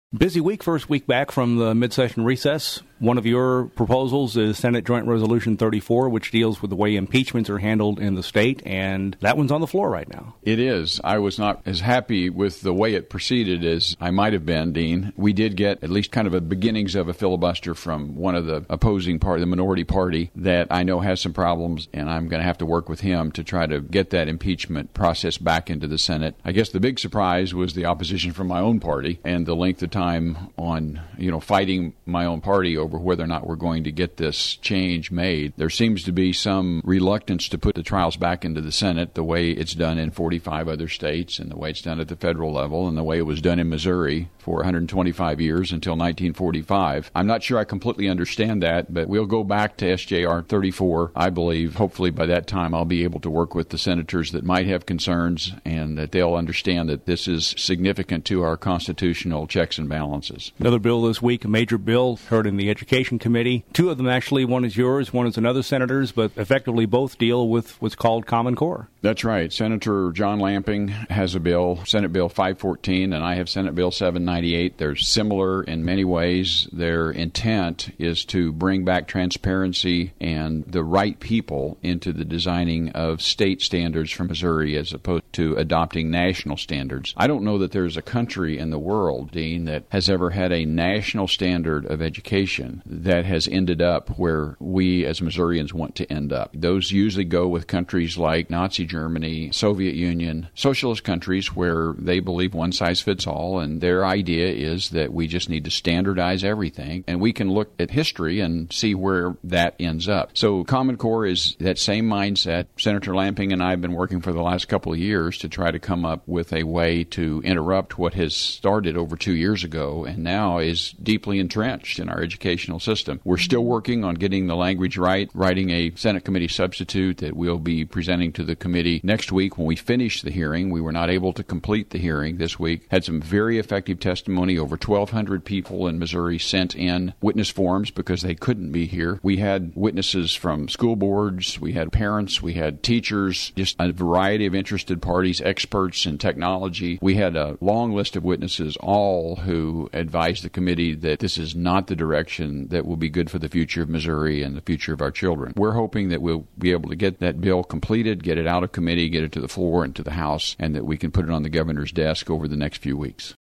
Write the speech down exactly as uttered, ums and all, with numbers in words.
Busy week, first week back from the mid-session recess. One of your proposals is Senate Joint Resolution thirty-four, which deals with the way impeachments are handled in the state, and that one's on the floor right now. It is. I was not as happy with the way it proceeded as I might have been, Dean. We did get at least kind of a beginnings of a filibuster from one of the opposing party, the minority party, that I know has some problems, and I'm going to have to work with him to try to get that impeachment process back into the Senate. I guess the big surprise was the opposition from my own party and the length of time on, you know, fighting my own party over whether or not we're going to get this change made. There seems to be some reluctance to put the trials back into the Senate the way it's done in forty-five other states and the way it's done at the federal level and the way it was done in Missouri for one hundred twenty-five years until nineteen forty-five. I'm not sure I completely understand that, but we'll go back to S J R thirty-four. I believe hopefully by that time I'll be able to work with the senators that might have concerns and that they'll understand that this is significant to our constitutional checks and balances. Another bill this week, a major bill heard in the Education Committee. Two of them actually, one is yours, one is another senator's, but effectively both deal with what's called Common Core. That's right. Senator John Lamping has a bill, Senate Bill five fourteen, and I have Senate Bill seven ninety-eight. They're similar in many ways. Their intent is to bring back transparency and the right people into the designing of state standards for Missouri as opposed to adopting national standards. I don't know that there's a country in the world, Dean, that has ever had a national standard of education that has ended up where we as Missourians want to end up. Those usually go with countries like Nazi Germany, Soviet Union, socialist countries where they believe one size fits all, and their idea is that we just need to standardize everything, and we can look at history and see where that ends up. So Common Core is that same mindset. Senator Lamping and I have been working for the last couple of years to try to come up with a way to interrupt what has started over two years ago and now is deeply entrenched in our educational system. We're still working on getting the language right, writing a Senate committee substitute that we'll be presenting to the committee next week when we finish the hearing. We were not able to complete the hearing this week. Had some very effective testimony. Over twelve hundred people in Missouri sent in witness forms because they couldn't be here. We had witnesses from school boards, we had parents, we had teachers, just a variety of interested parties, experts in technology. We had a long list of witnesses, all who advised the committee that this is not the direction that will be good for the future of Missouri and the future of our children. We're hoping that we'll be able to get that bill completed, get it out of committee, get it to the floor and to the House, and that we can put it on the governor's desk over the next few weeks.